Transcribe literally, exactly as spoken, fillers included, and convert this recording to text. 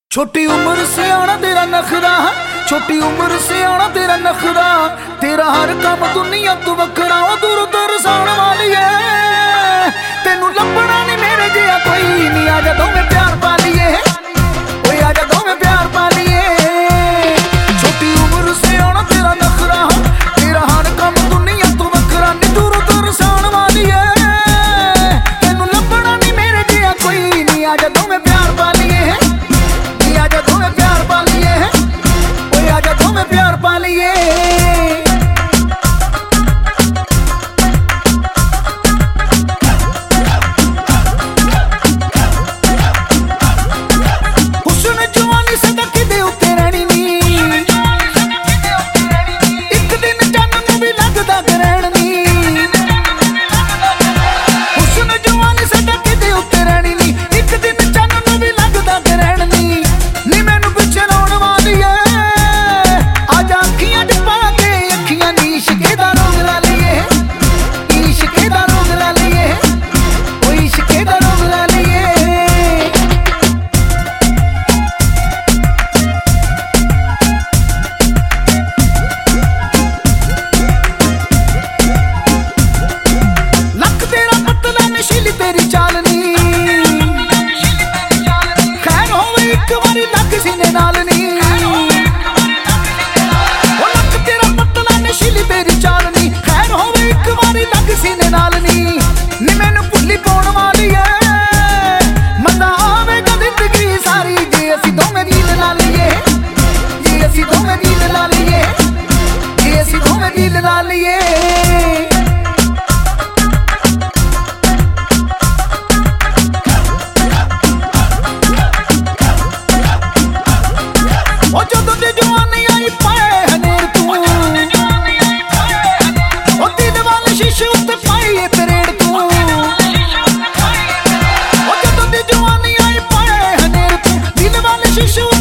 छोटी उम्र से आना तेरा नखरा, छोटी उम्र से आना तेरा नखरा, तेरा हर काम दुनिया तू वखरा, दूर तरसान वाली है तेनू लभना नहीं मेरे जिहा कोई नहीं। आजा दोवें प्यार पा लिये, ओए आजा दोवें प्यार पा लिये। छोटी उम्र से आना तेरा नखरा, तेरा हर काम दुनिया तू वखरा, नी दूर तरसान वाली है तेनू लभना नहीं मेरे जिहा कोई नहीं। आजा दोवें प्यार पा लिये, आजा दोवें प्यार पा लिये, ओए आजा दोवें प्यार पा लिये। हुस्न जवानी सदा किदे उत्ते रहनी नी, इक दिन चन्न नूं भी लगदा ग्रहण नी। हुस्न जवानी सदा किदे उत्ते रहनी नी, इक दिन चन्न नूं भी लगदा ग्रहण नी। नी मैनू पिछे लाउण वाली है, आजा अखियां च पा के अखियां नी इश्के दा रोग ला लिये, इश्के दा रोग ला लिये, ओ इश्के दा रोग ला लिये। लक तेरा पतला नशीली तेरी चालनी, खैर होवे एक वारी लग सीने नाल नी। ओ लक तेरा पतला नशीली तेरी चालनी, खैर होवे एक वारी लग सीने नाल नी। नी मैनू भुल्ली पाउण वाली है, मजा आवेगा जिंदगी सारी जे असीं दोवें रील ला लिये, जे असीं दोवें रील ला लिये, जे असीं दोवें रील ला लिये। ओ जदों दी जवानी आई पाए हनेर तू, ओ दिल वाले शीशे उत्ते पाई तरेड़ तू। ओ जदों दी जवानी आई पाए हनेर तू, दिल वाले शीशे